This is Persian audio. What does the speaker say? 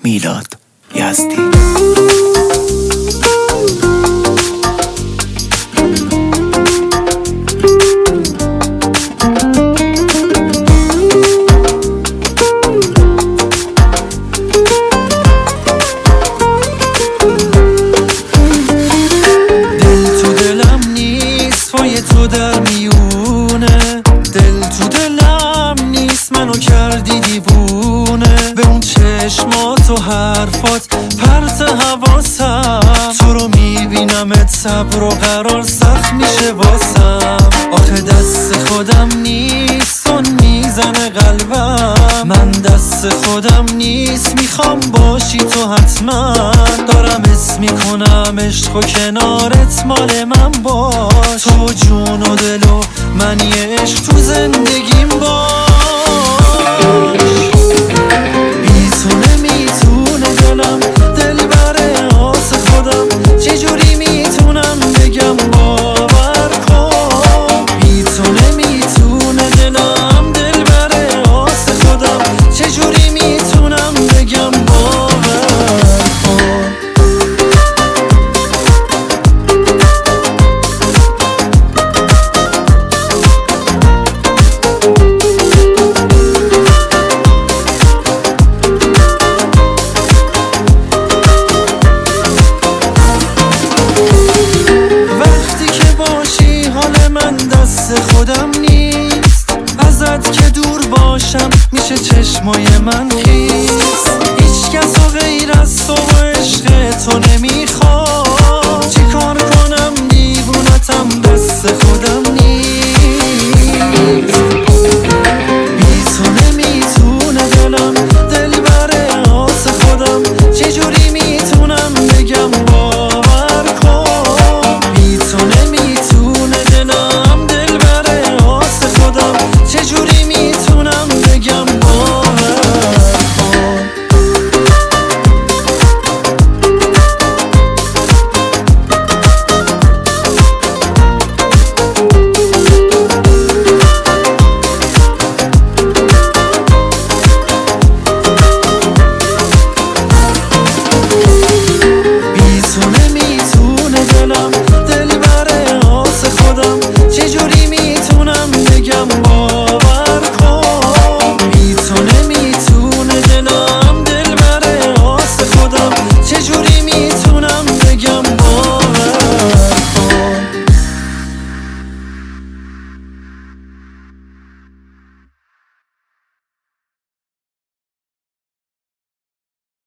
میلاد یزدی. تو در میونه دل تو دلم نیست، منو کردی دیوونه. به اون چشمات و حرفات پرت حواسم، تو رو میبینمت صبر و قرار سخت میشه واسم. آخه دست خودم نیست اون میزنه قلبم، من دست خودم نیست میخوام باشی تو حتما. دارم اسم میکنم عشق و کنارت مال من باش، تو جون و دل و من یه عشق تو زندگیم باش.